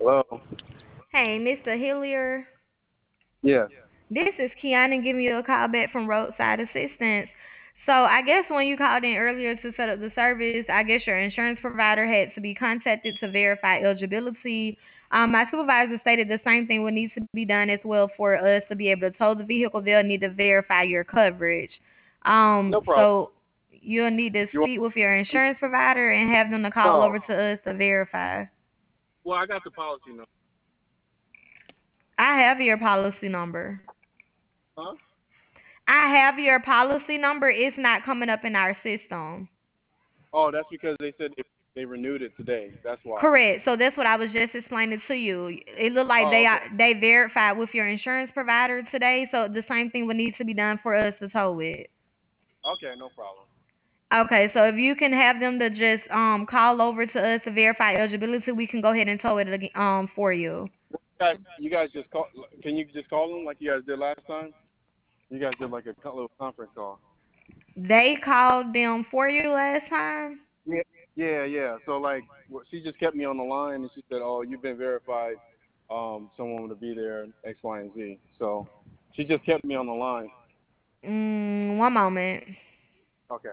Hello. Hey, Mr. Hillier. Yes. This is Kiana giving you a call back from Roadside Assistance. So I guess when you called in earlier to set up the service, I guess your insurance provider had to be contacted to verify eligibility. My supervisor stated the same thing would need to be done as well for us to be able to tow the vehicle. They'll need to verify your coverage. No problem. So you'll need to You want? speak with your insurance provider and have them to call No. over to us to verify. Well, I got the policy number. I have your policy number. Huh? I have your policy number. It's not coming up in our system. Oh, that's because they said they renewed it today. That's why. Correct. So that's what I was just explaining to you. It looked like Oh, okay. they verified with your insurance provider today. So the same thing would need to be done for us to tow it. Okay, no problem. Okay. So if you can have them to just call over to us to verify eligibility, we can go ahead and tow it for you. You guys just call. Can you just call them like you guys did last time? You guys did like a little conference call. They called them for you last time. Yeah. Yeah, yeah. So like, she just kept me on the line and she said, "Oh, you've been verified. Someone to be there, X, Y, and Z." So she just kept me on the line. One moment.